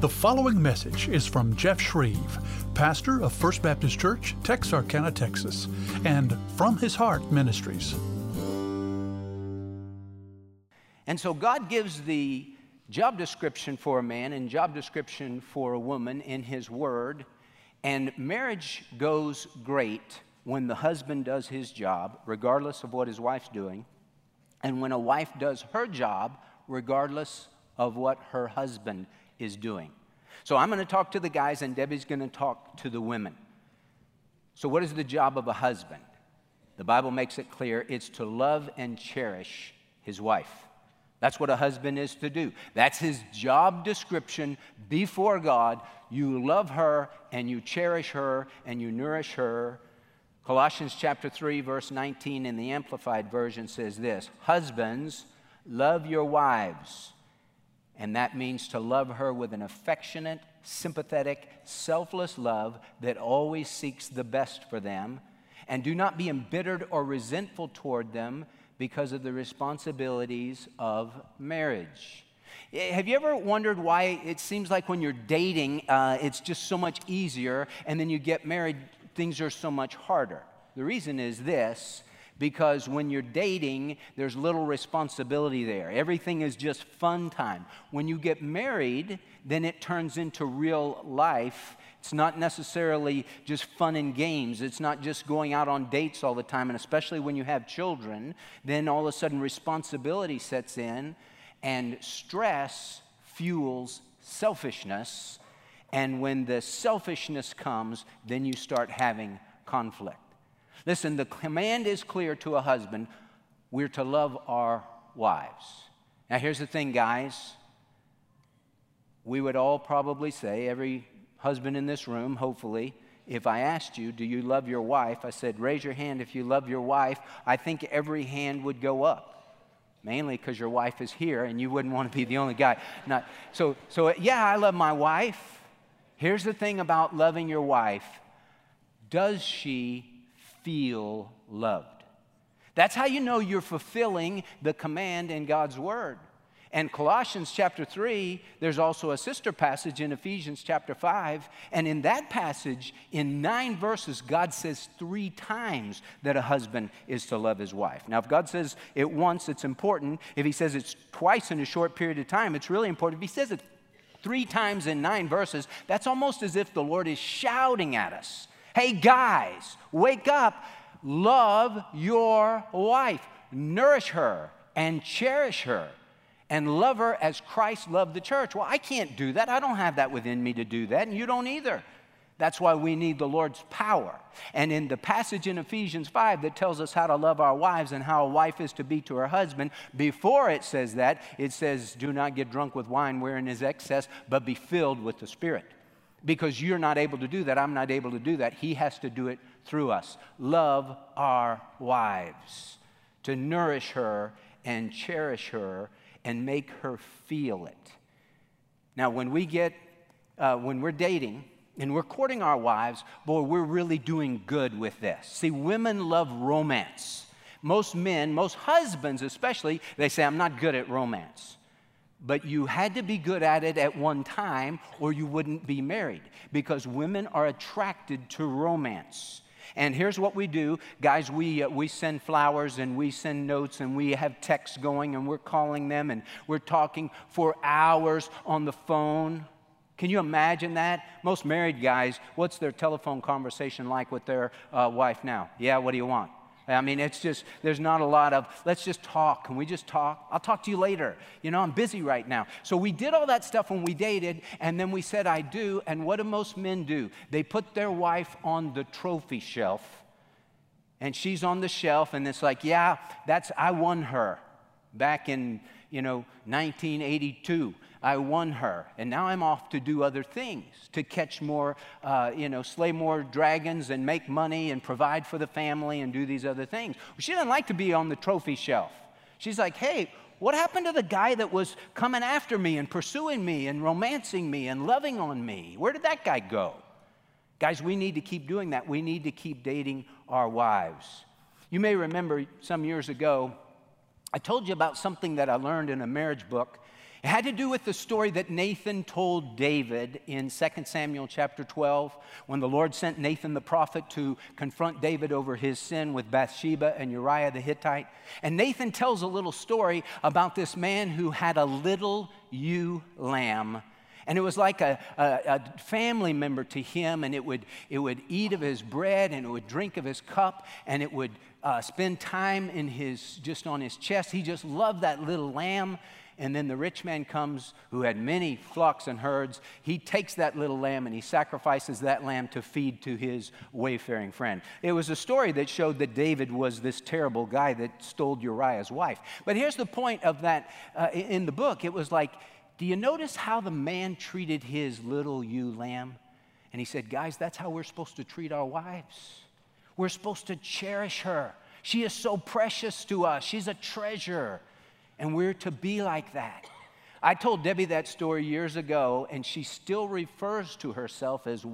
The following message is from Jeff Shreve, pastor of First Baptist Church, Texarkana, Texas, and From His Heart Ministries. And so God gives the job description for a man and job description for a woman in His Word, and marriage goes great when the husband does his job, regardless of what his wife's doing, and when a wife does her job, regardless of what her husband is doing. So I'm going to talk to the guys, and Debbie's going to talk to the women. So what is the job of a husband? The Bible makes it clear it's to love and cherish his wife. That's what a husband is to do. That's his job description before God. You love her, and you cherish her, and you nourish her. Colossians chapter 3, verse 19 in the Amplified Version says this: Husbands, love your wives. And that means to love her with an affectionate, sympathetic, selfless love that always seeks the best for them. And do not be embittered or resentful toward them because of the responsibilities of marriage. Have you ever wondered why it seems like when you're dating, it's just so much easier, and then you get married, things are so much harder? The reason is this: because when you're dating, there's little responsibility there. Everything is just fun time. When you get married, then it turns into real life. It's not necessarily just fun and games. It's not just going out on dates all the time. And especially when you have children, then all of a sudden responsibility sets in, and stress fuels selfishness. And when the selfishness comes, then you start having conflict. Listen, the command is clear to a husband. We're to love our wives. Now, here's the thing, guys. We would all probably say, every husband in this room, hopefully, if I asked you, do you love your wife? I said, raise your hand if you love your wife. I think every hand would go up, mainly because your wife is here and you wouldn't want to be the only guy. So yeah, I love my wife. Here's the thing about loving your wife. Does she feel loved? That's how you know you're fulfilling the command in God's Word. And Colossians chapter 3, there's also a sister passage in Ephesians chapter 5. And in that passage, in 9 verses, God says 3 times that a husband is to love his wife. Now, if God says it once, it's important. If He says it's twice in a short period of time, it's really important. If He says it 3 times in 9 verses, that's almost as if the Lord is shouting at us. Hey, guys, wake up. Love your wife. Nourish her and cherish her and love her as Christ loved the church. Well, I can't do that. I don't have that within me to do that, and you don't either. That's why we need the Lord's power. And in the passage in Ephesians 5 that tells us how to love our wives and how a wife is to be to her husband, before it says that, it says, do not get drunk with wine wherein is excess, but be filled with the Spirit. Because you're not able to do that, I'm not able to do that. He has to do it through us. Love our wives, to nourish her and cherish her and make her feel it. Now, when we're dating and we're courting our wives, boy, we're really doing good with this. See, women love romance. Most men, most husbands especially, they say, I'm not good at romance. But you had to be good at it at one time or you wouldn't be married, because women are attracted to romance. And here's what we do. Guys, we send flowers and we send notes and we have texts going and we're calling them and we're talking for hours on the phone. Can you imagine that? Most married guys, what's their telephone conversation like with their wife now? Yeah, what do you want? I mean, it's just, there's not a lot of, let's just talk. Can we just talk? I'll talk to you later. You know, I'm busy right now. So we did all that stuff when we dated, and then we said, I do. And what do most men do? They put their wife on the trophy shelf, and she's on the shelf, and it's like, yeah, I won her back in, 1982. I won her, and now I'm off to do other things, to catch more, slay more dragons and make money and provide for the family and do these other things. She doesn't like to be on the trophy shelf. She's like, hey, what happened to the guy that was coming after me and pursuing me and romancing me and loving on me? Where did that guy go? Guys, we need to keep doing that. We need to keep dating our wives. You may remember some years ago, I told you about something that I learned in a marriage book. It had to do with the story that Nathan told David in 2 Samuel chapter 12, when the Lord sent Nathan the prophet to confront David over his sin with Bathsheba and Uriah the Hittite. And Nathan tells a little story about this man who had a little ewe lamb. And it was like a family member to him, and it would eat of his bread, and it would drink of his cup, and it would spend time just on his chest. He just loved that little lamb. And then the rich man comes, who had many flocks and herds. He takes that little lamb and he sacrifices that lamb to feed to his wayfaring friend. It was a story that showed that David was this terrible guy that stole Uriah's wife. But here's the point of that in the book. It was like, do you notice how the man treated his little ewe lamb? And he said, guys, that's how we're supposed to treat our wives. We're supposed to cherish her. She is so precious to us. She's a treasure. And we're to be like that. I told Debbie that story years ago, and she still refers to herself as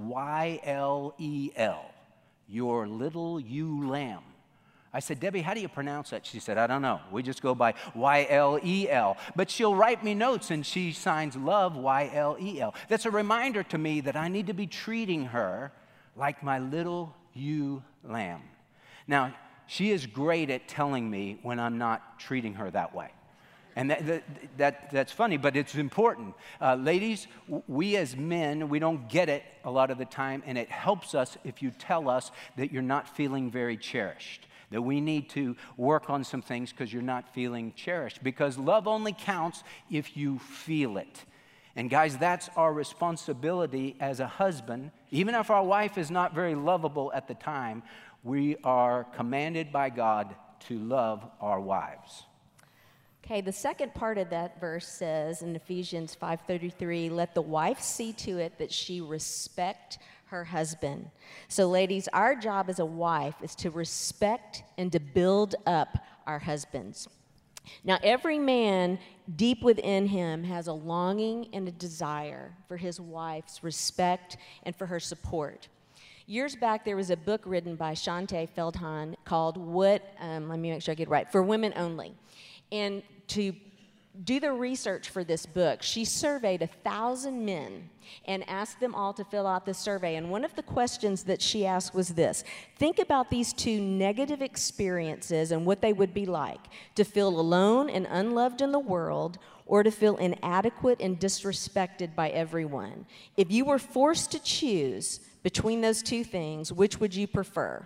Y-L-E-L, your little ewe lamb. I said, Debbie, how do you pronounce that? She said, I don't know. We just go by Y-L-E-L. But she'll write me notes, and she signs love Y-L-E-L. That's a reminder to me that I need to be treating her like my little ewe lamb. Now, she is great at telling me when I'm not treating her that way. And that's funny, but it's important. Ladies, we as men, we don't get it a lot of the time, and it helps us if you tell us that you're not feeling very cherished, that we need to work on some things because you're not feeling cherished, because love only counts if you feel it. And guys, that's our responsibility as a husband. Even if our wife is not very lovable at the time, we are commanded by God to love our wives. Okay, the second part of that verse says in Ephesians 5:33, let the wife see to it that she respect her husband. So ladies, our job as a wife is to respect and to build up our husbands. Now, every man deep within him has a longing and a desire for his wife's respect and for her support. Years back, there was a book written by Shante Feldhahn called let me make sure I get it right, For Women Only. And to do the research for this book, she surveyed 1,000 men and asked them all to fill out this survey. And one of the questions that she asked was this: think about these two negative experiences and what they would be like, to feel alone and unloved in the world, or to feel inadequate and disrespected by everyone. If you were forced to choose between those two things, which would you prefer?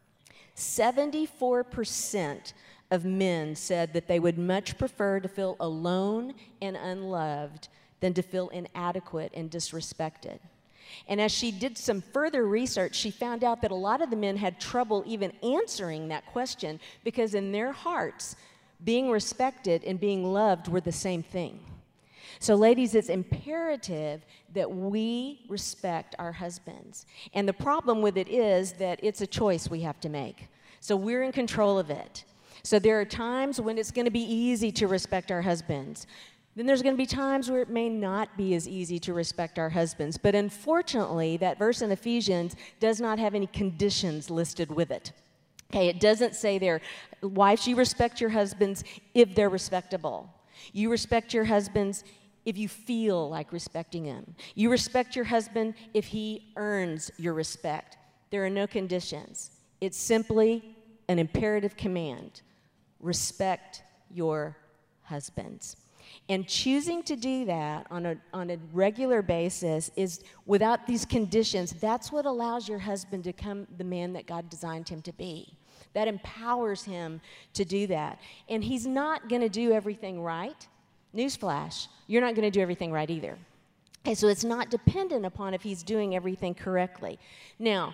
74% of men said that they would much prefer to feel alone and unloved than to feel inadequate and disrespected. And as she did some further research, she found out that a lot of the men had trouble even answering that question because in their hearts, being respected and being loved were the same thing. So ladies, it's imperative that we respect our husbands. And the problem with it is that it's a choice we have to make. So we're in control of it. So there are times when it's going to be easy to respect our husbands. Then there's going to be times where it may not be as easy to respect our husbands. But unfortunately, that verse in Ephesians does not have any conditions listed with it. Okay, it doesn't say there, wives, you respect your husbands if they're respectable. You respect your husbands if you feel like respecting him. You respect your husband if he earns your respect. There are no conditions. It's simply an imperative command. Respect your husbands. And choosing to do that on a regular basis is without these conditions. That's what allows your husband to become the man that God designed him to be. That empowers him to do that. And he's not going to do everything right. Newsflash, you're not going to do everything right either. Okay, so it's not dependent upon if he's doing everything correctly. Now,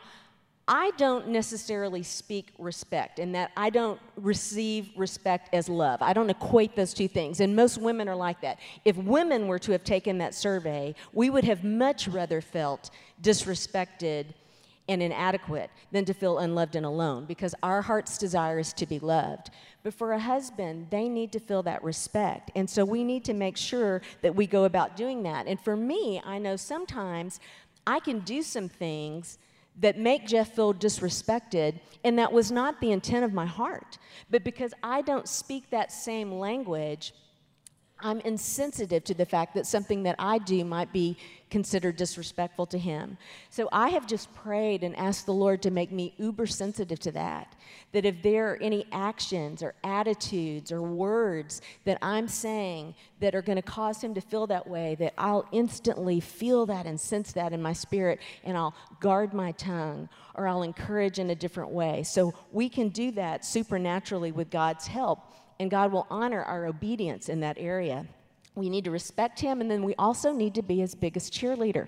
I don't necessarily speak respect in that I don't receive respect as love. I don't equate those two things, and most women are like that. If women were to have taken that survey, we would have much rather felt disrespected and inadequate than to feel unloved and alone, because our heart's desire is to be loved. But for a husband, they need to feel that respect, and so we need to make sure that we go about doing that. And for me, I know sometimes I can do some things that make Jeff feel disrespected, and that was not the intent of my heart. But because I don't speak that same language, I'm insensitive to the fact that something that I do might be considered disrespectful to him. So I have just prayed and asked the Lord to make me uber sensitive to that if there are any actions or attitudes or words that I'm saying that are going to cause him to feel that way, that I'll instantly feel that and sense that in my spirit, and I'll guard my tongue, or I'll encourage in a different way. So we can do that supernaturally with God's help, and God will honor our obedience in that area. We need to respect him, and then we also need to be his biggest cheerleader.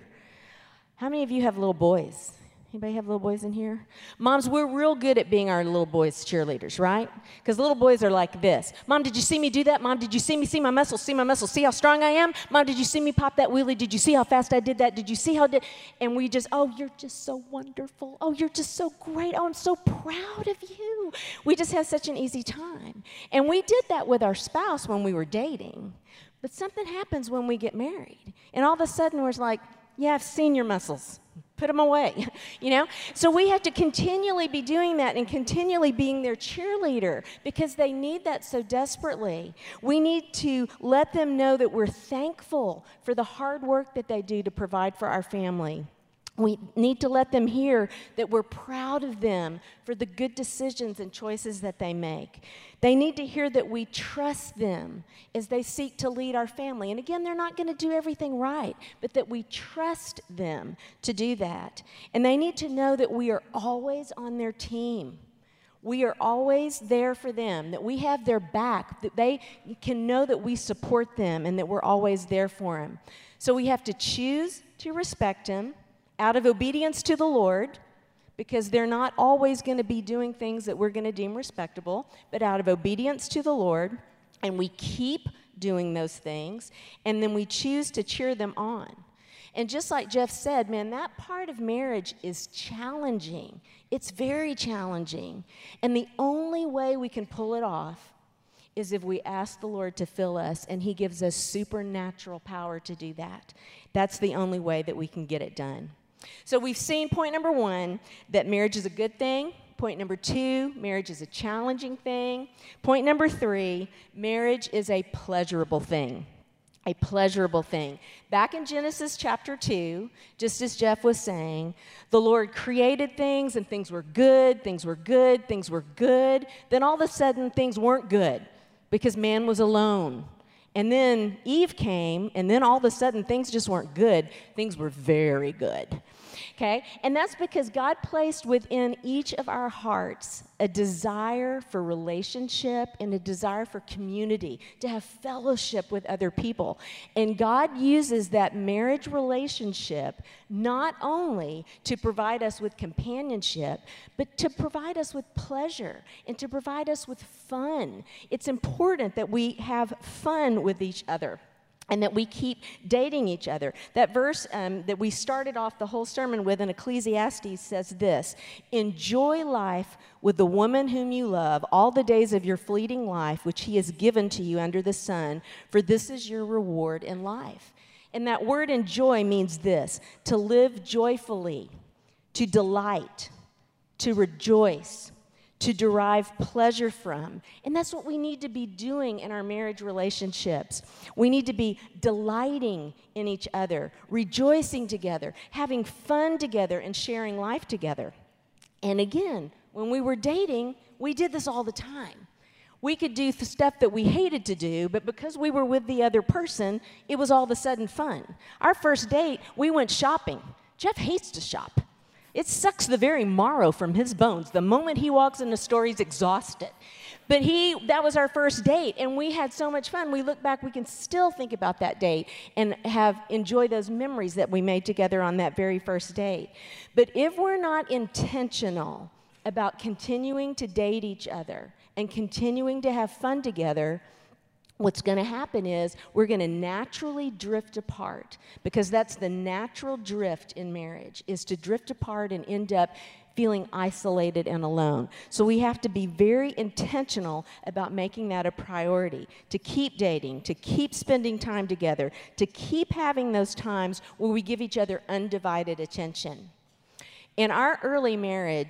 How many of you have little boys? Anybody have little boys in here? Moms, we're real good at being our little boys' cheerleaders, right? Because little boys are like this. Mom, did you see me do that? Mom, did you see me see my muscles? See my muscles? See how strong I am? Mom, did you see me pop that wheelie? Did you see how fast I did that? Did you see how And we just, oh, you're just so wonderful. Oh, you're just so great. Oh, I'm so proud of you. We just have such an easy time. And we did that with our spouse when we were dating. But something happens when we get married. And all of a sudden we're like, yeah, I've seen your muscles. Put them away, you know? So we have to continually be doing that and continually being their cheerleader, because they need that so desperately. We need to let them know that we're thankful for the hard work that they do to provide for our family. We need to let them hear that we're proud of them for the good decisions and choices that they make. They need to hear that we trust them as they seek to lead our family. And again, they're not going to do everything right, but that we trust them to do that. And they need to know that we are always on their team. We are always there for them, that we have their back, that they can know that we support them and that we're always there for them. So we have to choose to respect them out of obedience to the Lord, because they're not always going to be doing things that we're going to deem respectable, but out of obedience to the Lord, and we keep doing those things, and then we choose to cheer them on. And just like Jeff said, man, that part of marriage is challenging. It's very challenging. And the only way we can pull it off is if we ask the Lord to fill us, and he gives us supernatural power to do that. That's the only way that we can get it done. So we've seen point number 1, that marriage is a good thing. Point number 2, marriage is a challenging thing. Point number 3, marriage is a pleasurable thing. A pleasurable thing. Back in Genesis chapter 2, just as Jeff was saying, the Lord created things, and things were good, things were good, things were good. Then all of a sudden, things weren't good because man was alone. And then Eve came, and then all of a sudden, things just weren't good. Things were very good. Okay? And that's because God placed within each of our hearts a desire for relationship and a desire for community, to have fellowship with other people. And God uses that marriage relationship not only to provide us with companionship, but to provide us with pleasure and to provide us with fun. It's important that we have fun with each other, and that we keep dating each other. That verse that we started off the whole sermon with in Ecclesiastes says this: enjoy life with the woman whom you love all the days of your fleeting life, which he has given to you under the sun, for this is your reward in life. And that word enjoy means this: to live joyfully, to delight, to rejoice, to derive pleasure from. And that's what we need to be doing in our marriage relationships. We need to be delighting in each other, rejoicing together, having fun together, and sharing life together. And again, when we were dating, we did this all the time. We could do stuff that we hated to do, but because we were with the other person, it was all of a sudden fun. Our first date, we went shopping. Jeff hates to shop. It sucks the very marrow from his bones. The moment he walks in the store, he's exhausted. But that was our first date, and we had so much fun. We look back, we can still think about that date and enjoy those memories that we made together on that very first date. But if we're not intentional about continuing to date each other and continuing to have fun together, what's going to happen is we're going to naturally drift apart, because that's the natural drift in marriage, is to drift apart and end up feeling isolated and alone. So we have to be very intentional about making that a priority, to keep dating, to keep spending time together, to keep having those times where we give each other undivided attention. In our early marriage,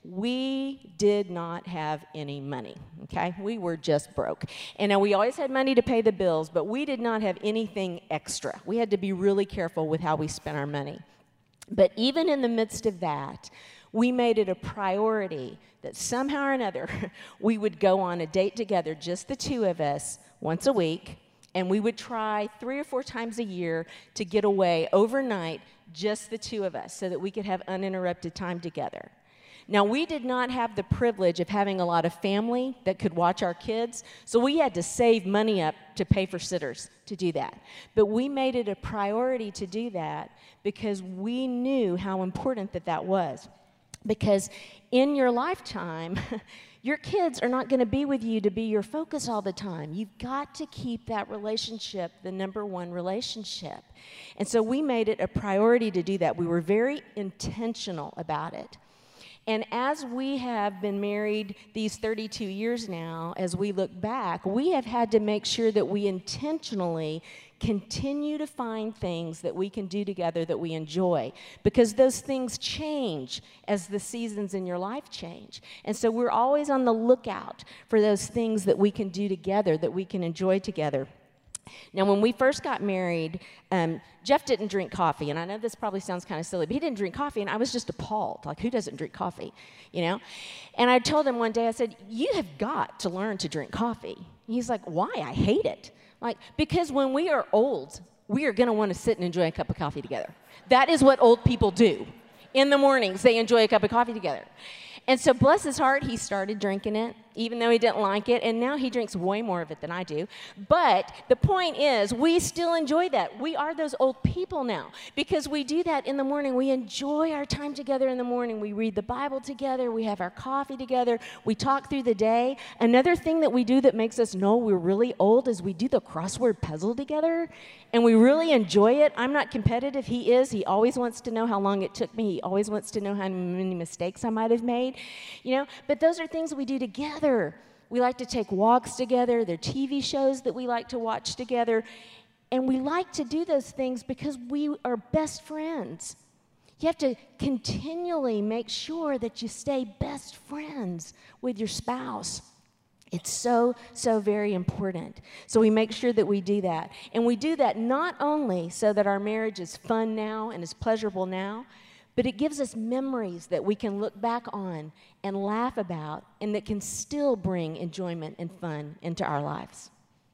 we did not have any money, okay? We were just broke. And now we always had money to pay the bills, but we did not have anything extra. We had to be really careful with how we spent our money. But even in the midst of that, we made it a priority that somehow or another we would go on a date together, just the two of us, once a week, and we would try 3 or 4 times a year to get away overnight, just the two of us, so that we could have uninterrupted time together. Now, we did not have the privilege of having a lot of family that could watch our kids, so we had to save money up to pay for sitters to do that. But we made it a priority to do that because we knew how important that was. Because in your lifetime, your kids are not going to be with you to be your focus all the time. You've got to keep that relationship the number one relationship. And so we made it a priority to do that. We were very intentional about it. And as we have been married these 32 years now, as we look back, we have had to make sure that we intentionally continue to find things that we can do together that we enjoy, because those things change as the seasons in your life change. And so we're always on the lookout for those things that we can do together, that we can enjoy together. Now, when we first got married, Jeff didn't drink coffee, and I know this probably sounds kind of silly, but he didn't drink coffee, and I was just appalled. Like, who doesn't drink coffee, you know? And I told him one day, I said, you have got to learn to drink coffee. He's like, why? I hate it. Like, because when we are old, we are going to want to sit and enjoy a cup of coffee together. That is what old people do. In the mornings, they enjoy a cup of coffee together. And so, bless his heart, he started drinking it, even though he didn't like it, and now he drinks way more of it than I do. But the point is, we still enjoy that. We are those old people now, because we do that in the morning. We enjoy our time together in the morning. We read the Bible together. We have our coffee together. We talk through the day. Another thing that we do that makes us know we're really old is we do the crossword puzzle together, and we really enjoy it. I'm not competitive. He is. He always wants to know how long it took me. He always wants to know how many mistakes I might have made. You know, but those are things we do together. We like to take walks together. There are TV shows that we like to watch together. And we like to do those things because we are best friends. You have to continually make sure that you stay best friends with your spouse. It's so, so very important. So we make sure that we do that. And we do that not only so that our marriage is fun now and is pleasurable now, but it gives us memories that we can look back on and laugh about, and that can still bring enjoyment and fun into our lives.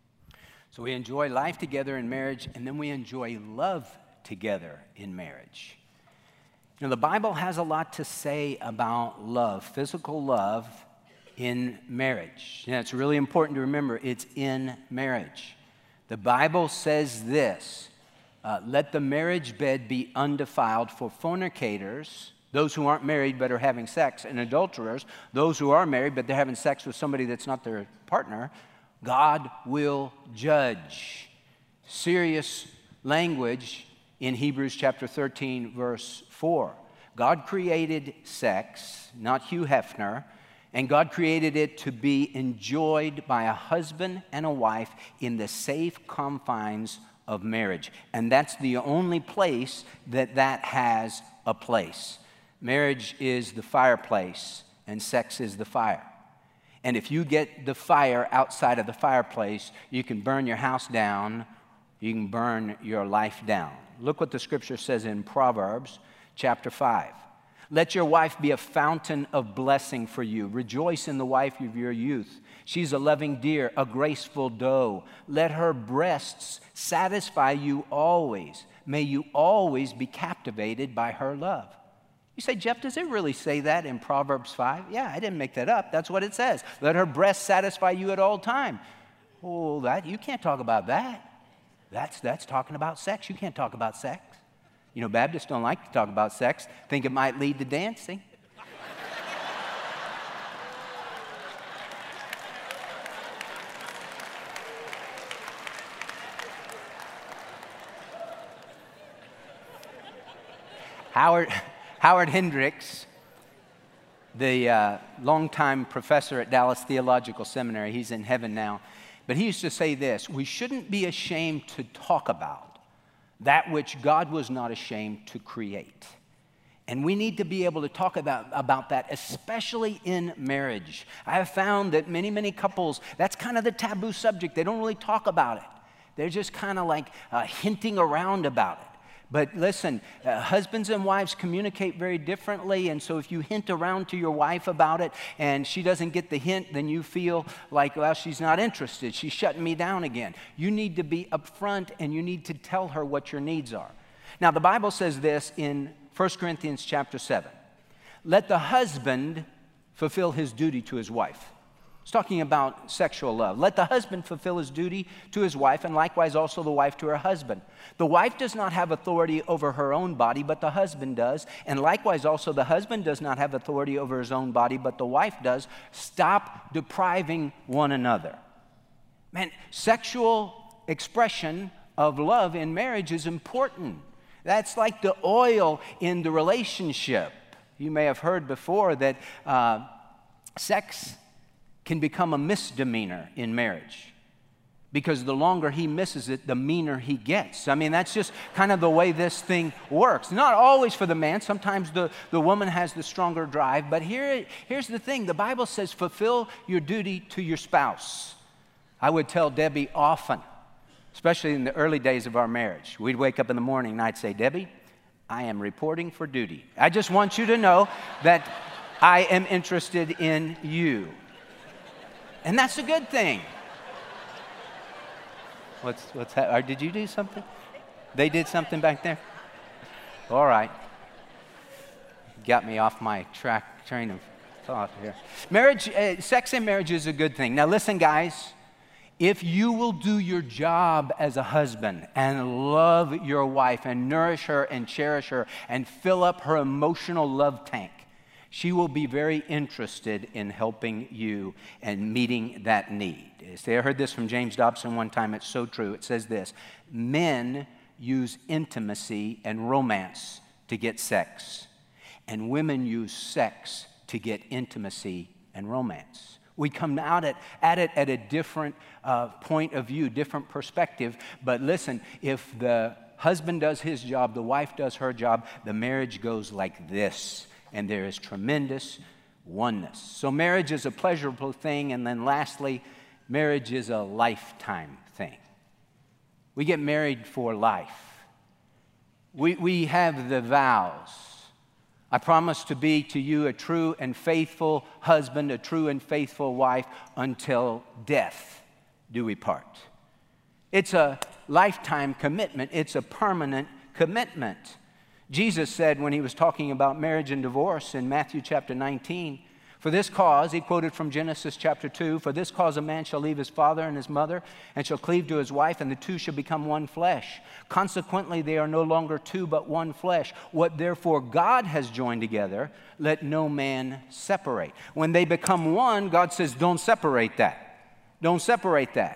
So we enjoy life together in marriage, and then we enjoy love together in marriage. You know, the Bible has a lot to say about love, physical love in marriage. And it's really important to remember it's in marriage. The Bible says this, let the marriage bed be undefiled for fornicators, those who aren't married but are having sex, and adulterers, those who are married but they're having sex with somebody that's not their partner. God will judge. Serious language in Hebrews chapter 13, verse 4. God created sex, not Hugh Hefner, and God created it to be enjoyed by a husband and a wife in the safe confines of marriage. And that's the only place that has a place. Marriage is the fireplace, and sex is the fire. And if you get the fire outside of the fireplace, you can burn your house down, you can burn your life down. Look what the scripture says in Proverbs chapter 5. Let your wife be a fountain of blessing for you. Rejoice in the wife of your youth. She's a loving deer, a graceful doe. Let her breasts satisfy you always. May you always be captivated by her love. You say, Jeff, does it really say that in Proverbs 5? Yeah, I didn't make that up. That's what it says. Let her breasts satisfy you at all time. Oh, you can't talk about that. That's talking about sex. You can't talk about sex. You know, Baptists don't like to talk about sex. Think it might lead to dancing. Howard Hendricks, the longtime professor at Dallas Theological Seminary, he's in heaven now, but he used to say this: we shouldn't be ashamed to talk about that which God was not ashamed to create. And we need to be able to talk about that, especially in marriage. I have found that many couples, that's kind of the taboo subject. They don't really talk about it. They're just kind of like hinting around about it. But listen, husbands and wives communicate very differently, and so if you hint around to your wife about it and she doesn't get the hint, then you feel like, well, she's not interested. She's shutting me down again. You need to be upfront, and you need to tell her what your needs are. Now, the Bible says this in 1 Corinthians chapter 7. Let the husband fulfill his duty to his wife. It's talking about sexual love. Let the husband fulfill his duty to his wife, and likewise also the wife to her husband. The wife does not have authority over her own body, but the husband does. And likewise also the husband does not have authority over his own body, but the wife does. Stop depriving one another. Man, sexual expression of love in marriage is important. That's like the oil in the relationship. You may have heard before that sex can become a misdemeanor in marriage because the longer he misses it, the meaner he gets. I mean, that's just kind of the way this thing works. Not always for the man. Sometimes the woman has the stronger drive. But here's the thing. The Bible says fulfill your duty to your spouse. I would tell Debbie often, especially in the early days of our marriage. We'd wake up in the morning and I'd say, Debbie, I am reporting for duty. I just want you to know that I am interested in you. And that's a good thing. What's that? Or did you do something? They did something back there? All right. Got me off my train of thought here. Marriage, sex in marriage is a good thing. Now listen, guys. If you will do your job as a husband and love your wife and nourish her and cherish her and fill up her emotional love tank, she will be very interested in helping you and meeting that need. See, I heard this from James Dobson one time. It's so true. It says this: men use intimacy and romance to get sex, and women use sex to get intimacy and romance. We come out at it at a different point of view, different perspective. But listen, if the husband does his job, the wife does her job, the marriage goes like this. And there is tremendous oneness. So marriage is a pleasurable thing. And then lastly, marriage is a lifetime thing. We get married for life. We have the vows. I promise to be to you a true and faithful husband, a true and faithful wife, until death do we part. It's a lifetime commitment. It's a permanent commitment. Jesus said when he was talking about marriage and divorce in Matthew chapter 19, for this cause, he quoted from Genesis chapter 2, for this cause a man shall leave his father and his mother and shall cleave to his wife, and the two shall become one flesh. Consequently, they are no longer two but one flesh. What therefore God has joined together, let no man separate. When they become one, God says, don't separate that. Don't separate that.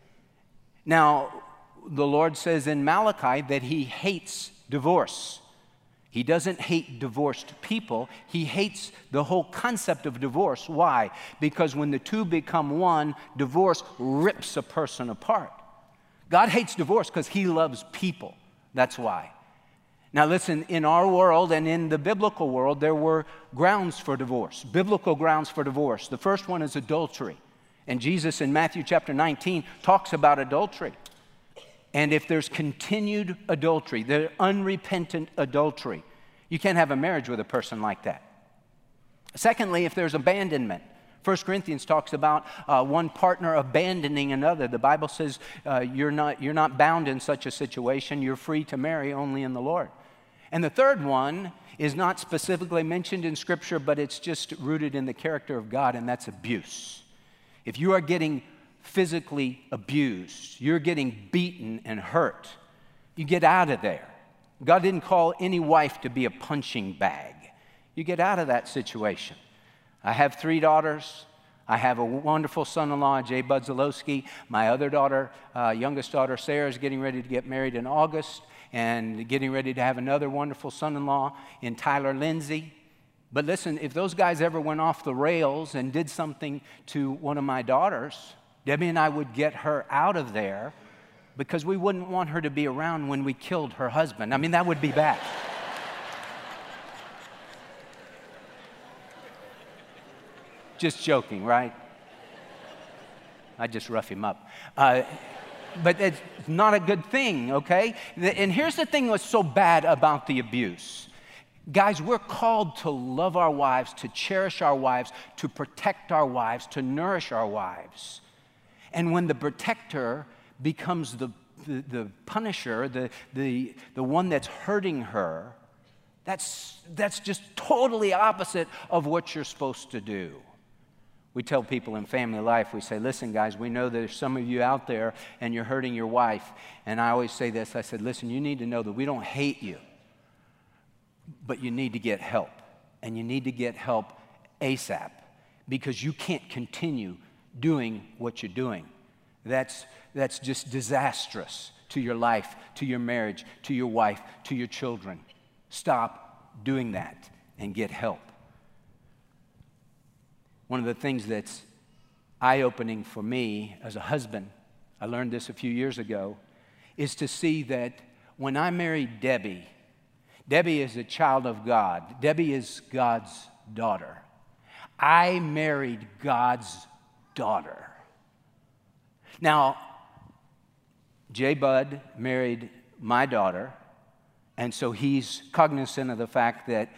Now, the Lord says in Malachi that he hates divorce. He doesn't hate divorced people. He hates the whole concept of divorce. Why? Because when the two become one, divorce rips a person apart. God hates divorce because he loves people. That's why. Now listen, in our world and in the biblical world, there were grounds for divorce, biblical grounds for divorce. The first one is adultery. And Jesus in Matthew chapter 19 talks about adultery. And if there's continued adultery, the unrepentant adultery, you can't have a marriage with a person like that. Secondly, if there's abandonment, 1 Corinthians talks about one partner abandoning another. The Bible says you're not bound in such a situation. You're free to marry only in the Lord. And the third one is not specifically mentioned in Scripture, but it's just rooted in the character of God, and that's abuse. If you are getting physically abused, you're getting beaten and hurt, you get out of there. God didn't call any wife to be a punching bag. You get out of that situation. I have 3 daughters. I have a wonderful son-in-law, Jay Budzalowski. My other daughter, youngest daughter, Sarah, is getting ready to get married in August and getting ready to have another wonderful son-in-law in Tyler Lindsay. But listen, if those guys ever went off the rails and did something to one of my daughters, Debbie and I would get her out of there because we wouldn't want her to be around when we killed her husband. I mean, that would be bad. Just joking, right? I just rough him up. But it's not a good thing, okay? And here's the thing that's so bad about the abuse. Guys, we're called to love our wives, to cherish our wives, to protect our wives, to nourish our wives. And when the protector becomes the punisher, the one that's hurting her, that's just totally opposite of what you're supposed to do. We tell people in family life, we say, listen, guys, we know there's some of you out there and you're hurting your wife. And I always say this, I said, listen, you need to know that we don't hate you, but you need to get help. And you need to get help ASAP because you can't continue doing what you're doing. That's just disastrous to your life, to your marriage, to your wife, to your children. Stop doing that and get help. One of the things that's eye-opening for me as a husband, I learned this a few years ago, is to see that when I married Debbie, Debbie is a child of God. Debbie is God's daughter. I married God's daughter. Now, J. Bud married my daughter, and so he's cognizant of the fact that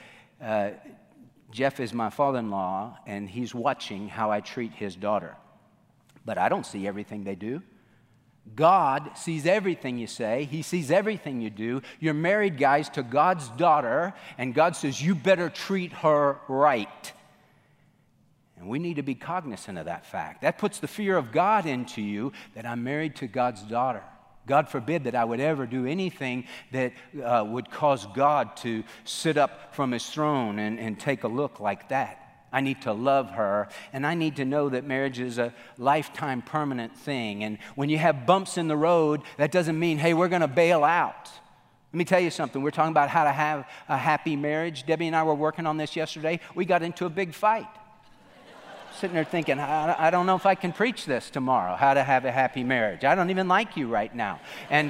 Jeff is my father-in-law, and he's watching how I treat his daughter. But I don't see everything they do. God sees everything you say. He sees everything you do. You're married, guys, to God's daughter, and God says you better treat her right. And we need to be cognizant of that fact. That puts the fear of God into you that I'm married to God's daughter. God forbid that I would ever do anything that would cause God to sit up from his throne and take a look like that. I need to love her, and I need to know that marriage is a lifetime permanent thing. And when you have bumps in the road, that doesn't mean, hey, we're going to bail out. Let me tell you something. We're talking about how to have a happy marriage. Debbie and I were working on this yesterday. We got into a big fight. Sitting there thinking, I don't know if I can preach this tomorrow, how to have a happy marriage. I don't even like you right now. And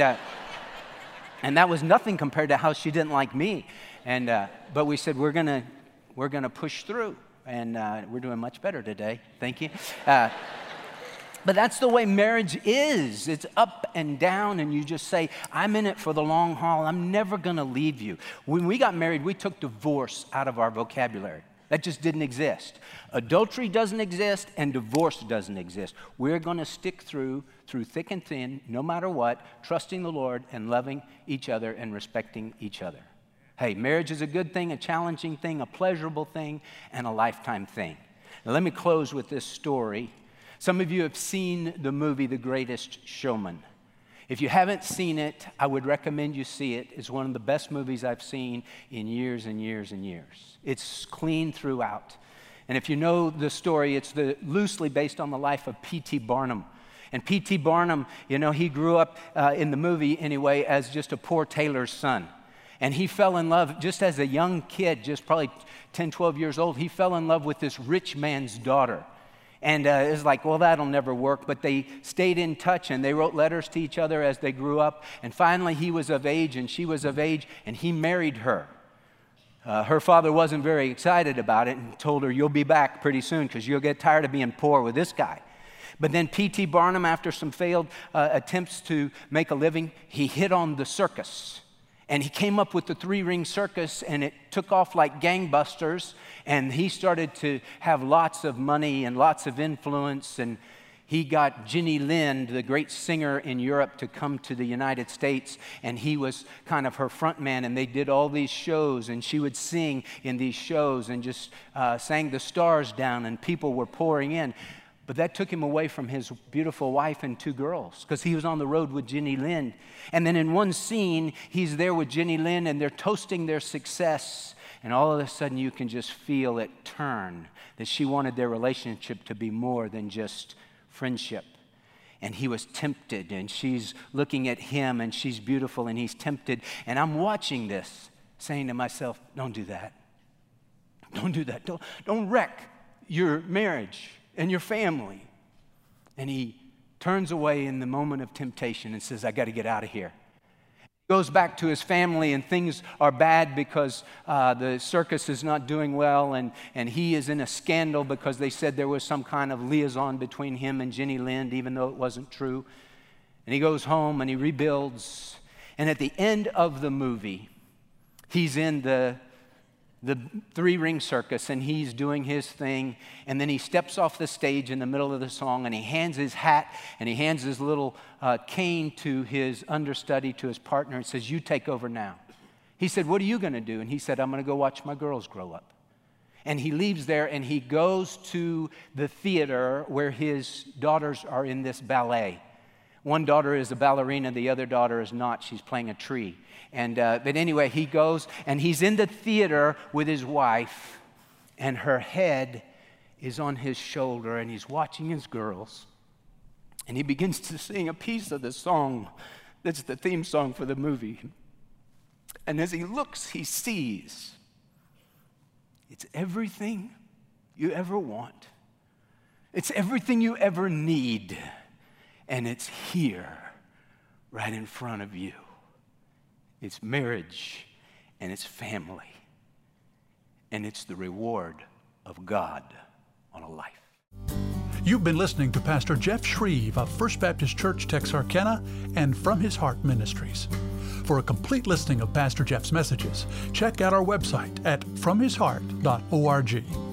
that was nothing compared to how she didn't like me. But we said, we're gonna push through. And we're doing much better today. Thank you. But that's the way marriage is. It's up and down, and you just say, I'm in it for the long haul. I'm never going to leave you. When we got married, we took divorce out of our vocabulary. That just didn't exist. Adultery doesn't exist, and divorce doesn't exist. We're going to stick through thick and thin, no matter what, trusting the Lord and loving each other and respecting each other. Hey, marriage is a good thing, a challenging thing, a pleasurable thing, and a lifetime thing. Now, let me close with this story. Some of you have seen the movie The Greatest Showman. If you haven't seen it, I would recommend you see it. It's one of the best movies I've seen in years and years and years. It's clean throughout. And if you know the story, it's loosely based on the life of P.T. Barnum. And P.T. Barnum, you know, he grew up in the movie anyway as just a poor tailor's son. And he fell in love just as a young kid, just probably 10, 12 years old. He fell in love with this rich man's daughter. And it was like, well, that'll never work. But they stayed in touch, and they wrote letters to each other as they grew up. And finally, he was of age, and she was of age, and he married her. Her father wasn't very excited about it and told her, you'll be back pretty soon because you'll get tired of being poor with this guy. But then P.T. Barnum, after some failed attempts to make a living, he hit on the circus. And he came up with the three-ring circus, and it took off like gangbusters. And he started to have lots of money and lots of influence. And he got Jenny Lind, the great singer in Europe, to come to the United States. And he was kind of her front man. And they did all these shows. And she would sing in these shows and just sang the stars down. And people were pouring in. But that took him away from his beautiful wife and two girls because he was on the road with Jenny Lind. And then in one scene, he's there with Jenny Lind and they're toasting their success. And all of a sudden, you can just feel it turn, that she wanted their relationship to be more than just friendship. And he was tempted, and she's looking at him, and she's beautiful, and he's tempted. And I'm watching this, saying to myself, don't do that. Don't do that. Don't wreck your marriage and your family. And he turns away in the moment of temptation and says, I got to get out of here. Goes back to his family, and things are bad because the circus is not doing well, and he is in a scandal because they said there was some kind of liaison between him and Jenny Lind, even though it wasn't true. And he goes home and he rebuilds. And at the end of the movie, he's in the three-ring circus, and he's doing his thing, and then he steps off the stage in the middle of the song, and he hands his hat, and he hands his little cane to his understudy, to his partner, and says, "You take over now." He said, "What are you going to do?" And he said, "I'm going to go watch my girls grow up." And he leaves there, and he goes to the theater where his daughters are in this ballet. One daughter is a ballerina, the other daughter is not. She's playing a tree. But anyway, he goes, and he's in the theater with his wife, and her head is on his shoulder, and he's watching his girls. And he begins to sing a piece of the song that's the theme song for the movie. And as he looks, he sees it's everything you ever want. It's everything you ever need. And it's here, right in front of you. It's marriage, and it's family, and it's the reward of God on a life. You've been listening to Pastor Jeff Shreve of First Baptist Church, Texarkana, and From His Heart Ministries. For a complete listing of Pastor Jeff's messages, check out our website at fromhisheart.org.